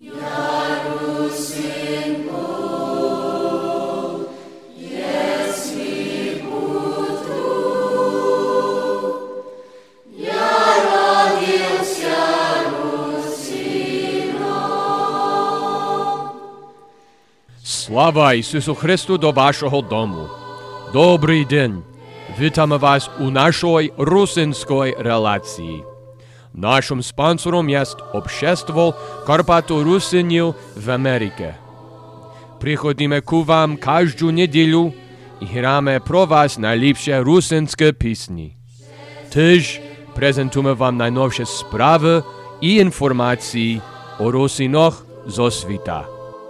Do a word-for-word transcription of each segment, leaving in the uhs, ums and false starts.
Слава Ісусу Христу до вашого дому. Добрий день. Вітаємо вас у нашій русинській релації. Нашим спонсором є Общество Карпато-Русинів в Америці. Приходимо к вам кожну неділю і граємо про вас найліпші русинські пісні. Теж презентуємо вам найновші справи і інформації о русинах зо світа.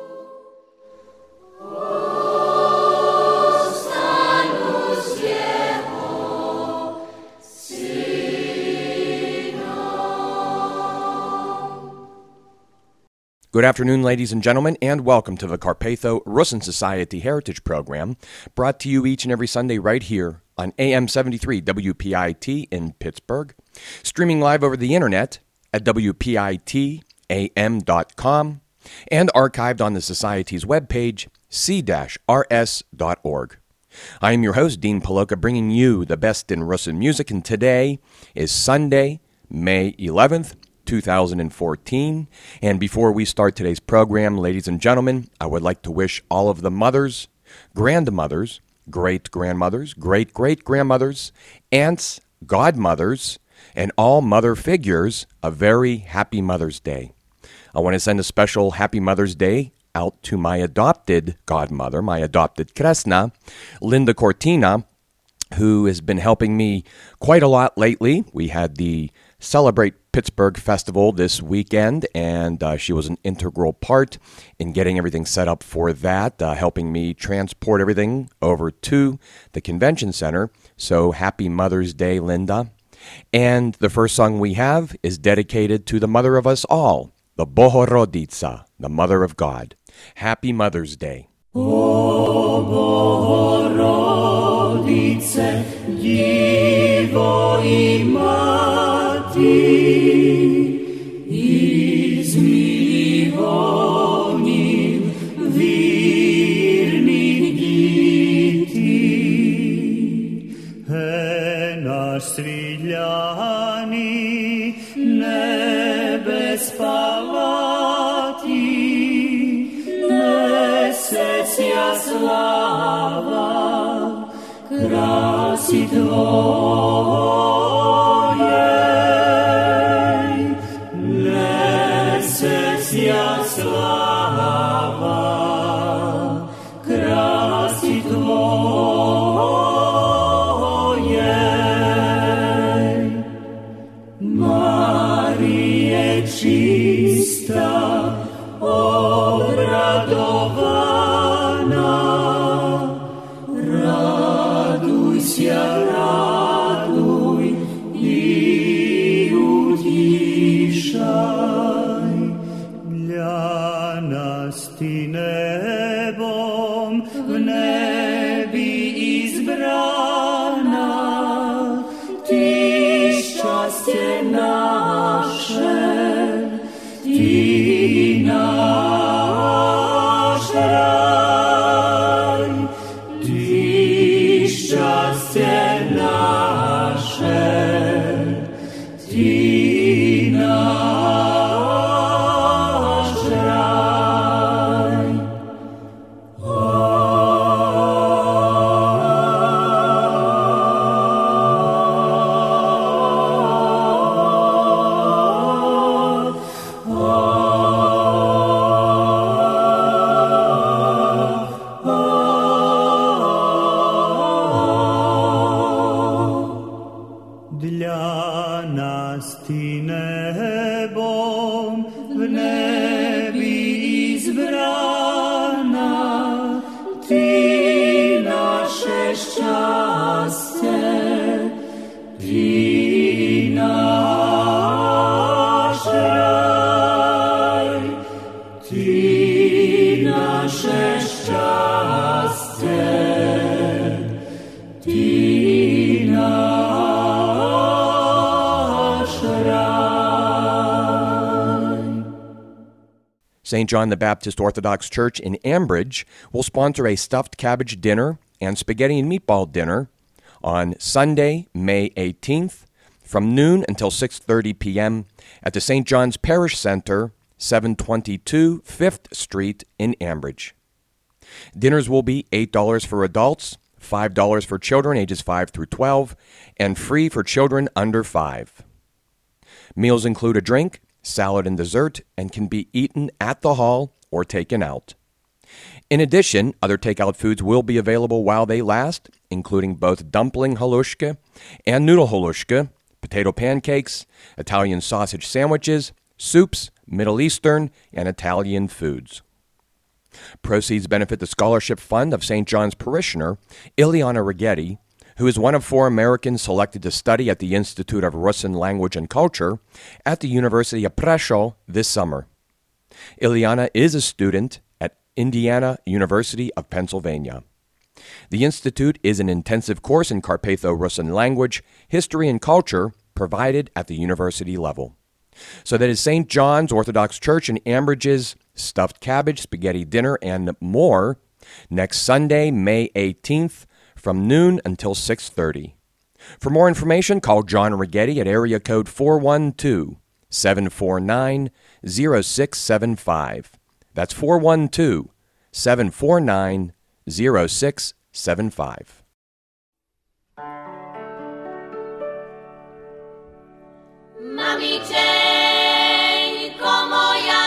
Good afternoon, ladies and gentlemen, and welcome to the Carpatho Rusin Society Heritage Program, brought to you each and every Sunday right here on A M seventy-three W P I T in Pittsburgh, streaming live over the internet at W P I T A M dot com, and archived on the Society's webpage, c dash r s dot org. I am your host, Dean Paloka, bringing you the best in Rusin music, and today is Sunday, May eleventh, two thousand fourteen. And before we start today's program, ladies and gentlemen, I would like to wish all of the mothers, grandmothers, great-grandmothers, great-great-grandmothers, aunts, godmothers, and all mother figures a very happy Mother's Day. I want to send a special happy Mother's Day out to my adopted godmother, my adopted Kresna, Linda Cortina, who has been helping me quite a lot lately. We had the Celebrate Pittsburgh Festival this weekend, and uh, she was an integral part in getting everything set up for that, uh, helping me transport everything over to the convention center. So happy Mother's Day, Linda. And the first song we have is dedicated to the mother of us all, the Bohoroditsa, the Mother of God. Happy Mother's Day. O Bohoroditse, Divo i izmilovanim virnih diti, e naš sviljani nebes pavati, mesesja slava, krasi tvoje. Nesesja slava, krasi tvoje. Marije čista, obradovana, radujся, raduj i utišaj. Для нас ти небом в небі ізбрана, ти щастя наше, ти наш рай, ти щастя наше, ти наш. Saint John the Baptist Orthodox Church in Ambridge will sponsor a stuffed cabbage dinner and spaghetti and meatball dinner on Sunday, May eighteenth, from noon until six thirty p.m. at the Saint John's Parish Center, seven twenty-two Fifth Street in Ambridge. Dinners will be eight dollars for adults, five dollars for children ages five through twelve, and free for children under five. Meals include a drink, salad, and dessert, and can be eaten at the hall or taken out. In addition, other takeout foods will be available while they last, including both dumpling halushka and noodle halushka, potato pancakes, Italian sausage sandwiches, soups, Middle Eastern, and Italian foods. Proceeds benefit the scholarship fund of Saint John's parishioner, Ileana Righetti, who is one of four Americans selected to study at the Institute of Russian Language and Culture at the University of Prešov this summer. Ileana is a student at Indiana University of Pennsylvania. The Institute is an intensive course in Carpatho-Russian language, history, and culture provided at the university level. So that is Saint John's Orthodox Church in Ambridge's stuffed cabbage, spaghetti dinner, and more next Sunday, May eighteenth, from noon until six thirty. For more information, call John Righetti at area code four one two, seven four nine, zero six seven five. That's four one two, seven four nine, zero six seven five. Mamičenko moja,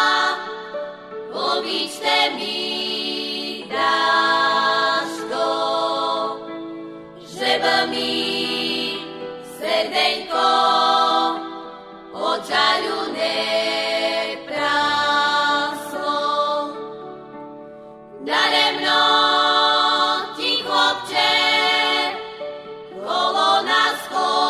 povíčte mi dáš to, že by mi srdenko od žaľu nepráslo. Daremno ti, chlopče, kolo nás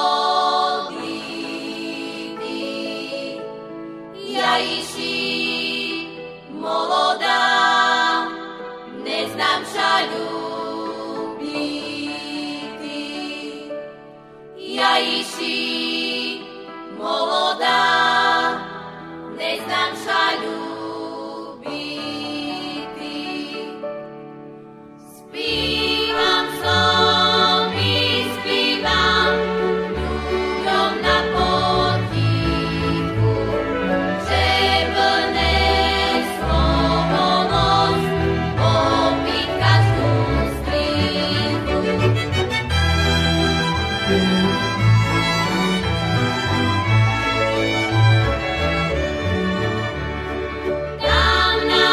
chodí. Ja iši молода, не знам ша любити. Ja iši молода, не знам ша любити. Spívam som i spívam ľuďom na potichu, že vneslo volosť opiť každú strichu. Tam na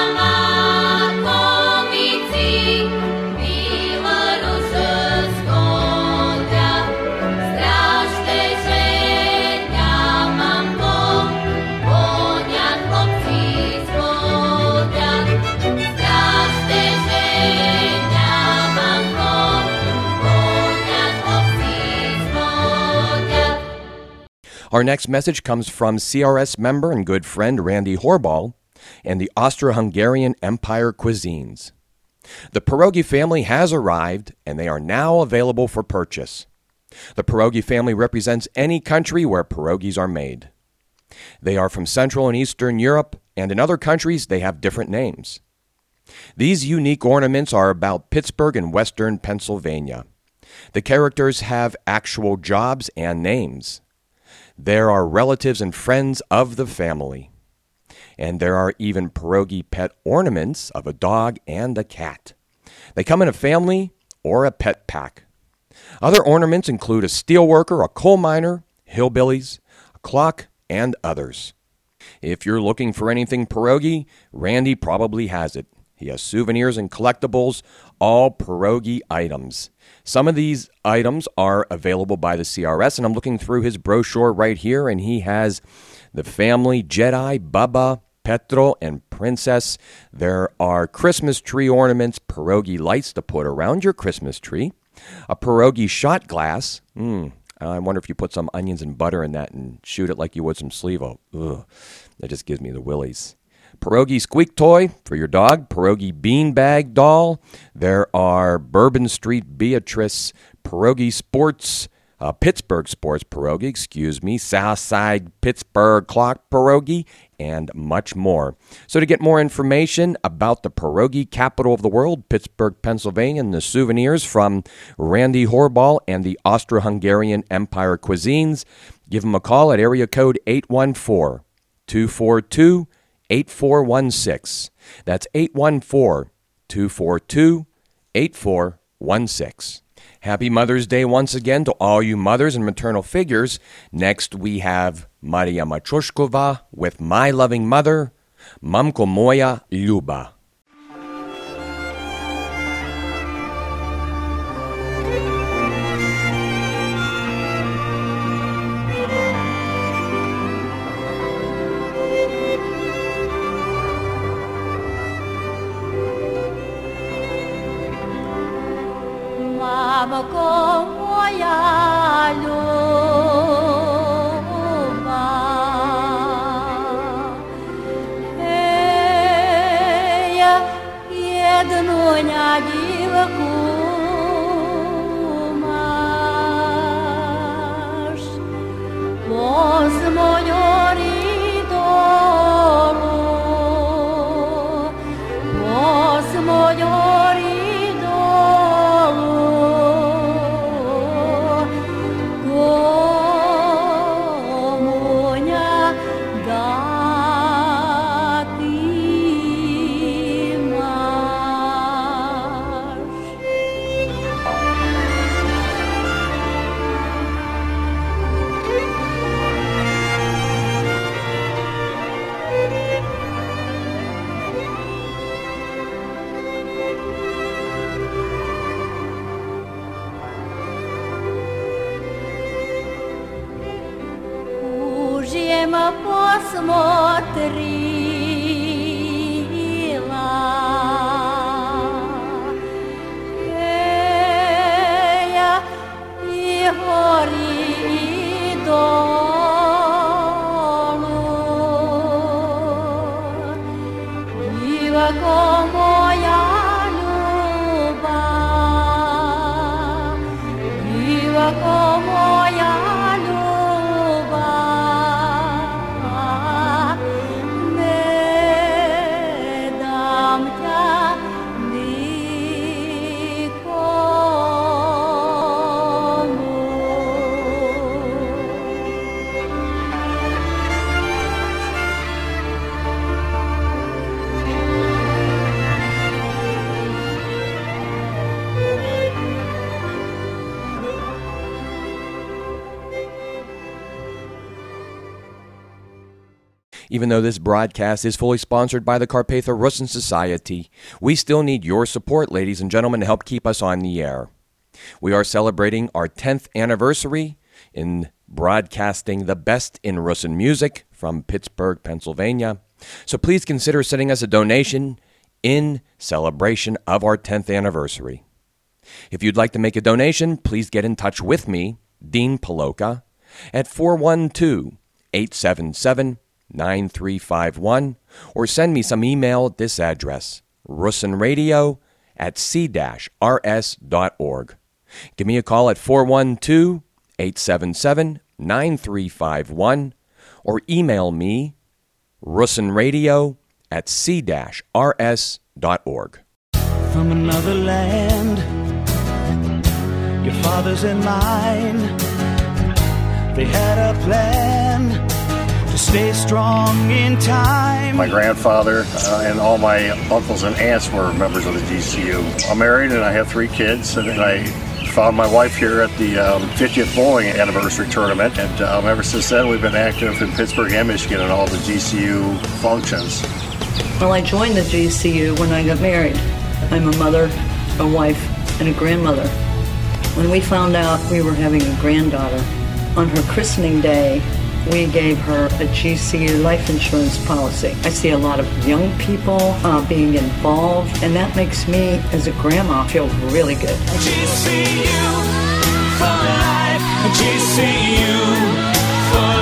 Mákovici Bielorusi schodia, strašte ženia mamko, konia chlopci zvodia. Strašte ženia mamko, konia chlopci zvodia. Our next message comes from C R S member and good friend Randy Horball and the Austro-Hungarian Empire cuisines. The pierogi family has arrived, and they are now available for purchase. The pierogi family represents any country where pierogis are made. They are from Central and Eastern Europe, and in other countries they have different names. These unique ornaments are about Pittsburgh and Western Pennsylvania. The characters have actual jobs and names. There are relatives and friends of the family. And there are even pierogi pet ornaments of a dog and a cat. They come in a family or a pet pack. Other ornaments include a steelworker, a coal miner, hillbillies, a clock, and others. If you're looking for anything pierogi, Randy probably has it. He has souvenirs and collectibles, all pierogi items. Some of these items are available by the C R S, and I'm looking through his brochure right here, and he has the family Jedi, Bubba, Petro, and Princess. There are Christmas tree ornaments, pierogi lights to put around your Christmas tree, a pierogi shot glass. Mm, I wonder if you put some onions and butter in that and shoot it like you would some Slevo. Ugh, that just gives me the willies. Pierogi squeak toy for your dog, pierogi beanbag doll. There are Bourbon Street Beatrice pierogi sports uh, Pittsburgh sports pierogi, excuse me, Southside Pittsburgh clock pierogi, and much more. So to get more information about the pierogi capital of the world, Pittsburgh, Pennsylvania, and the souvenirs from Randy Horball and the Austro-Hungarian Empire Cuisines, give them a call at area code eight one four, two four two, eight four one six. That's eight one four, two four two, eight four one six. Happy Mother's Day once again to all you mothers and maternal figures. Next we have Maria Machushkova with My Loving Mother, Mamko Moja Ljuba. Mamko moja ljubav, ej, jednu njadivku maš, voz mojor idolu, voz mojor idolu. Посмотрела, эя, и гори, и долу, дивако моя любовь, дивако моя Even though this broadcast is fully sponsored by the Carpatho Rusyn Society, we still need your support, ladies and gentlemen, to help keep us on the air. We are celebrating our tenth anniversary in broadcasting the best in Rusyn music from Pittsburgh, Pennsylvania. So please consider sending us a donation in celebration of our tenth anniversary. If you'd like to make a donation, please get in touch with me, Dean Paloka, at four one two, eight seven seven, nine three five one, or send me some email at this address, rusynradio at c dash r s dot org. Give me a call at four one two, eight seven seven, nine three five one, or email me, rusynradio at c dash r s dot org. From another land, your father's and mine, they had a plan to stay strong in time. My grandfather uh, and all my uncles and aunts were members of the G C U. I'm married and I have three kids, and I found my wife here at the um, fiftieth bowling anniversary tournament, and um, ever since then we've been active in Pittsburgh and Michigan in all the G C U functions. Well, I joined the G C U when I got married. I'm a mother, a wife, and a grandmother. When we found out we were having a granddaughter, on her christening day, we gave her a G C U life insurance policy. I see a lot of young people uh, being involved, and that makes me, as a grandma, feel really good. G C U for life, G C U for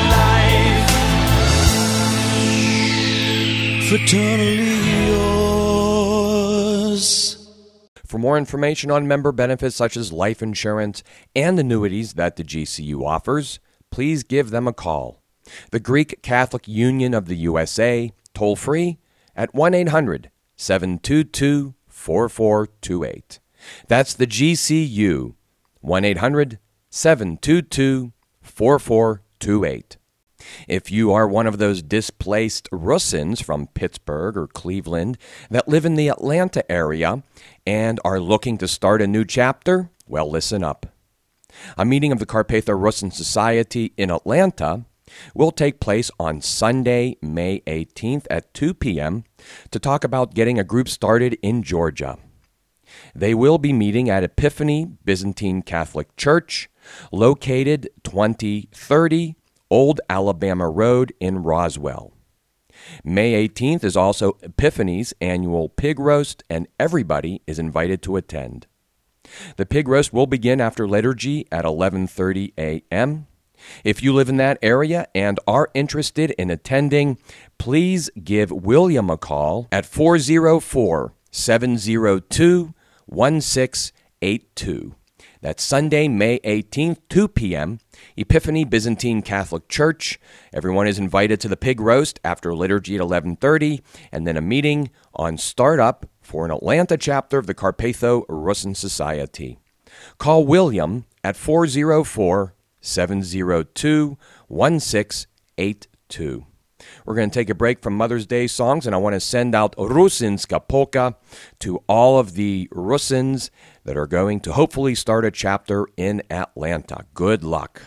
life, fraternally yours. For more information on member benefits such as life insurance and annuities that the G C U offers, please give them a call. The Greek Catholic Union of the U S A, toll free at one eight hundred seven two two four four two eight. That's the G C U, one eight hundred seven two two four four two eight. If you are one of those displaced Russins from Pittsburgh or Cleveland that live in the Atlanta area and are looking to start a new chapter, well, listen up. A meeting of the Carpatho Russin Society in Atlanta will take place on Sunday, May eighteenth at two p.m. to talk about getting a group started in Georgia. They will be meeting at Epiphany Byzantine Catholic Church, located twenty thirty Old Alabama Road in Roswell. May eighteenth is also Epiphany's annual pig roast, and everybody is invited to attend. The pig roast will begin after liturgy at eleven thirty a.m. If you live in that area and are interested in attending, please give William a call at four oh four, seven oh two, one six eight two. That's Sunday, May eighteenth, two p.m., Epiphany Byzantine Catholic Church. Everyone is invited to the pig roast after liturgy at eleven thirty, and then a meeting on startup for an Atlanta chapter of the Carpatho Russin Society. Call William at four oh four, seven oh two, one six eight two. We're going to take a break from Mother's Day songs, and I want to send out Russinska Polka to all of the Russins that are going to hopefully start a chapter in Atlanta. Good luck.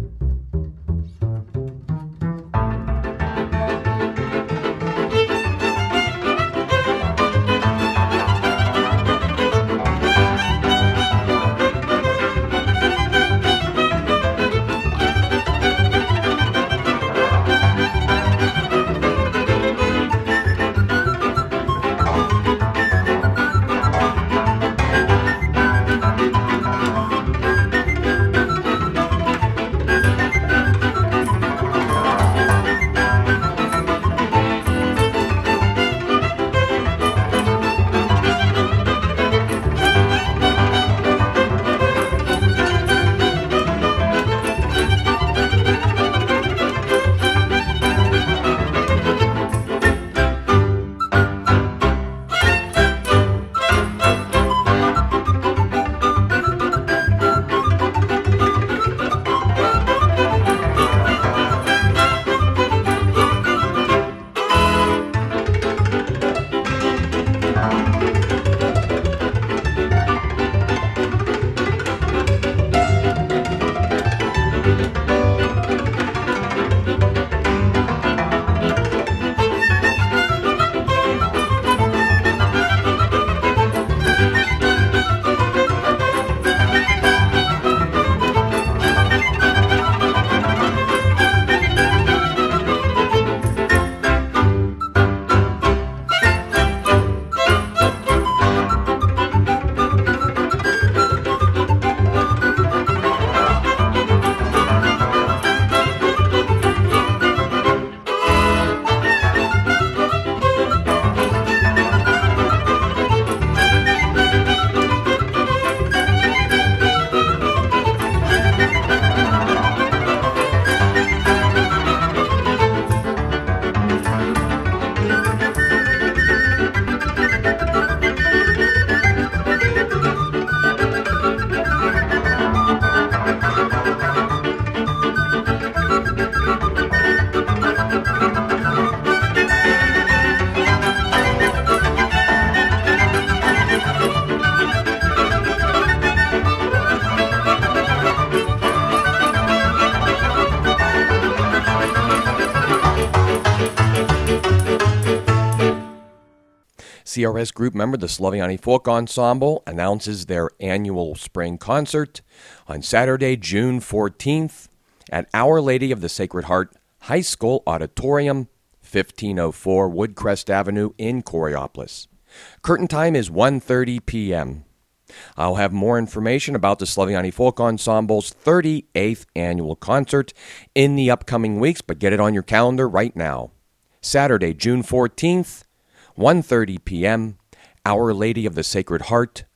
C R S group member, the Slaviani Folk Ensemble, announces their annual spring concert on Saturday, June fourteenth at Our Lady of the Sacred Heart High School Auditorium, fifteen oh four Woodcrest Avenue in Coraopolis. Curtain time is one thirty p.m. I'll have more information about the Slaviani Folk Ensemble's thirty-eighth annual concert in the upcoming weeks, but get it on your calendar right now. Saturday, June fourteenth, one thirty p.m., Our Lady of the Sacred Heart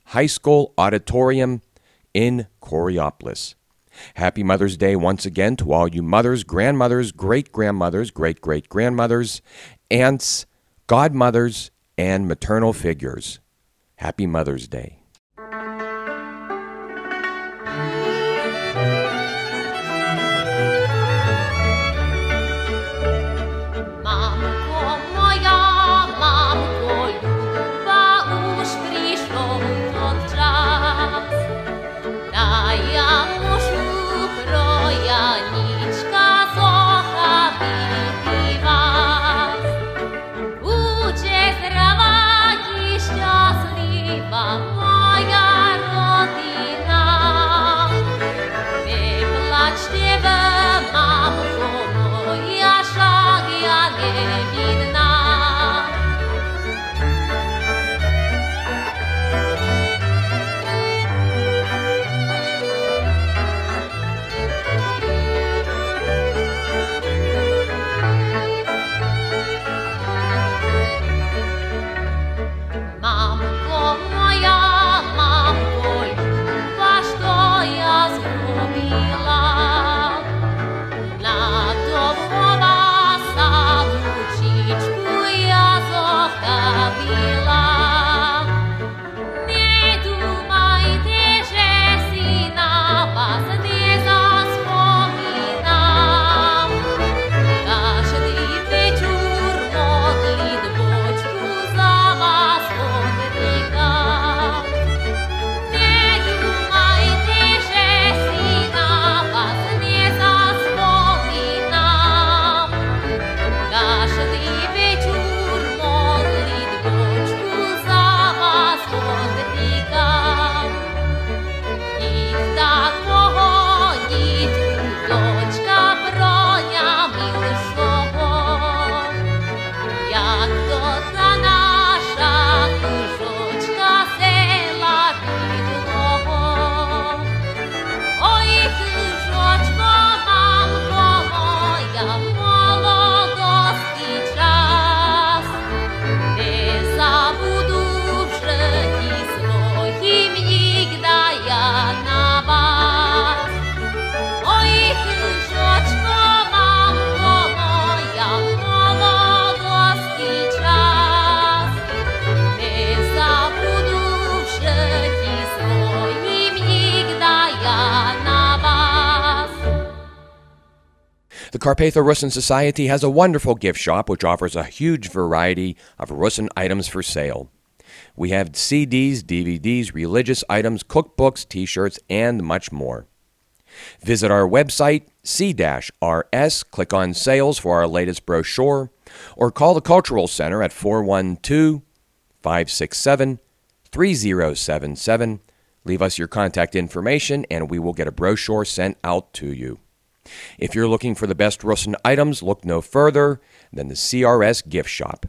High School Auditorium in Coraopolis. Happy Mother's Day once again to all you mothers, grandmothers, great-grandmothers, great-great-grandmothers, aunts, godmothers, and maternal figures. Happy Mother's Day. The Carpatho Russin Society has a wonderful gift shop which offers a huge variety of Russin items for sale. We have C Ds, D V Ds, religious items, cookbooks, t-shirts, and much more. Visit our website, C R S, click on Sales for our latest brochure, or call the Cultural Center at four one two, five six seven, three zero seven seven. Leave us your contact information and we will get a brochure sent out to you. If you're looking for the best Russin items, look no further than the C R S gift shop.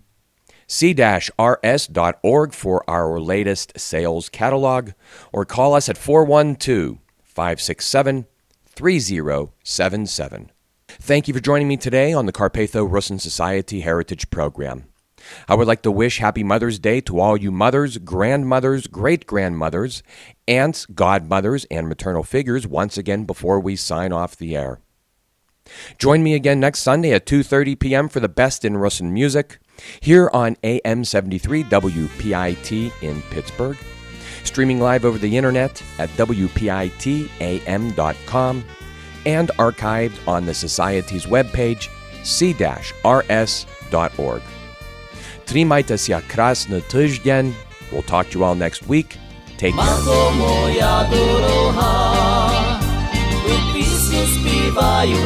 C R S dot org for our latest sales catalog, or call us at four one two, five six seven, three zero seven seven. Thank you for joining me today on the Carpatho Russin Society Heritage Program. I would like to wish Happy Mother's Day to all you mothers, grandmothers, great-grandmothers, aunts, godmothers, and maternal figures once again before we sign off the air. Join me again next Sunday at two thirty p.m. for the best in Russin music here on A M seventy-three W P I T in Pittsburgh, streaming live over the internet at W P I T A M dot com, and archived on the Society's webpage, C R S dot org. Trimajte się krasny tydzień. We'll talk to you all next week. Take care. Matko moja doroga, písňu spívajú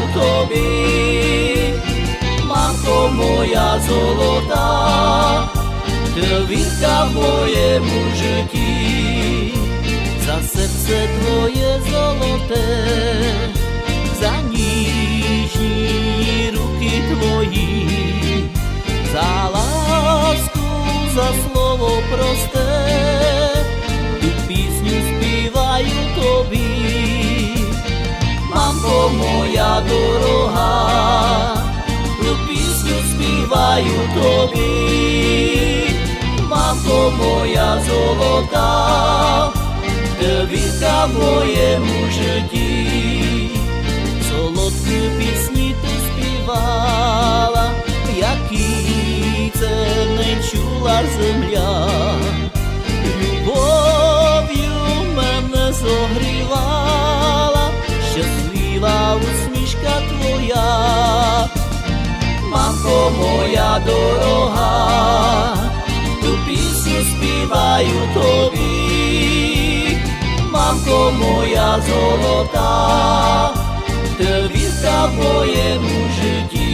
tobі. Matko moja zolotá, trvinka v mojemu žití. Za srdce tvoje zoloté, za nížní ruky tvojí, za lásku, za slovo prosté, tu písňu zpívajú tobі. Mamko moja dorohá, tu písňu zpívajú tobі. Mamko moja zolotá, в моєму житті. Солодкі пісні ти співала, які це не чула земля. Любов'ю мене зогрівала, щаслива усмішка твоя. Мамко моя дорога, ту пісню співаю тобі. Мамко моя золота, ти вірка в моєму житті.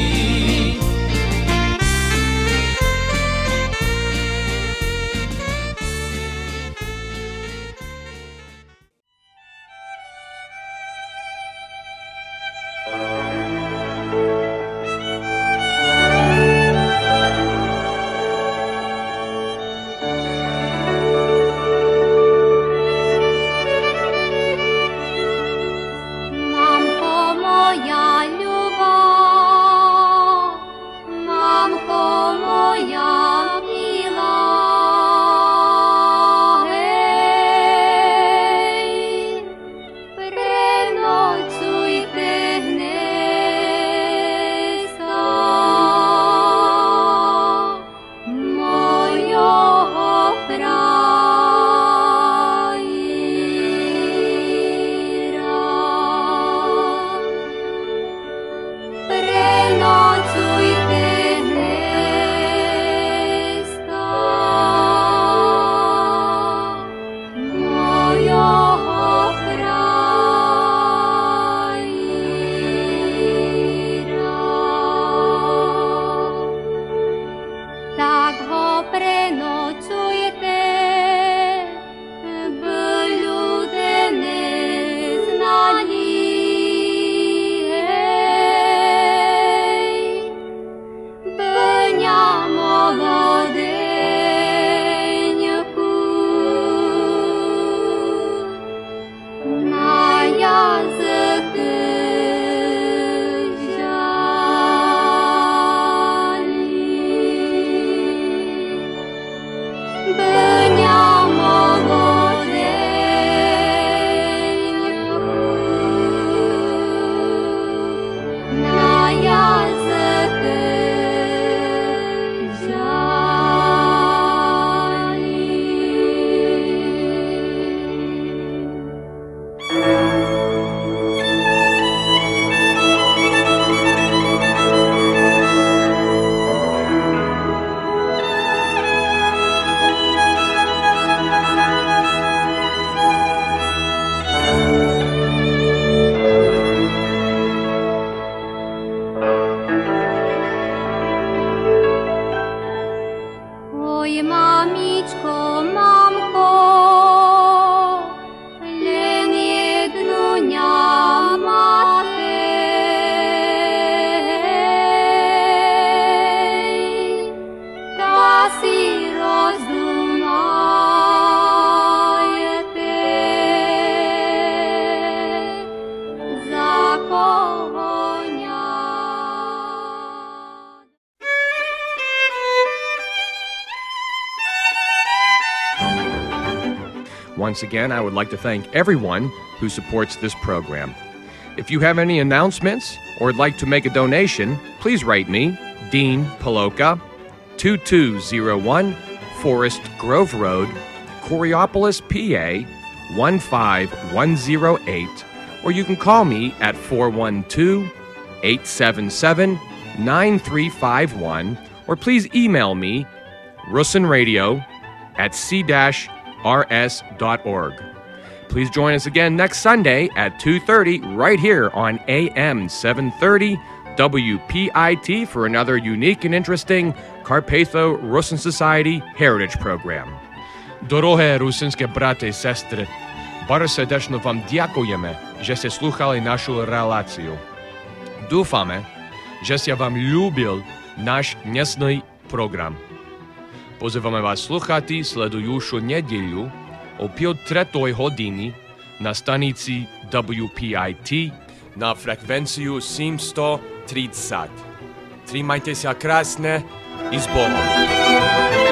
Once again, I would like to thank everyone who supports this program. If you have any announcements or would like to make a donation, please write me, Dean Paloka, two two zero one Forest Grove Road, Coriopolis, P A, one five one zero eight, or you can call me at four one two, eight seven seven, nine three five one, or please email me, russinradio at c dash r s dot org. Please join us again next Sunday at two thirty right here on A M seven thirty W P I T for another unique and interesting Carpatho Rusyn Society Heritage Program. Дороге русинське брати і сестри, bardzo serdecznie wam dziękujemy, że ste słuchali naszą relację. Dúfame, że ste wam lubil nasz dnesny program. Pozývame vás sluchati sledujúšu nedeľu o pol tretej hodiny na stanici W P I T na frekvenciu sedemsto tridsať. Trímajte sa krásne i s Bohom.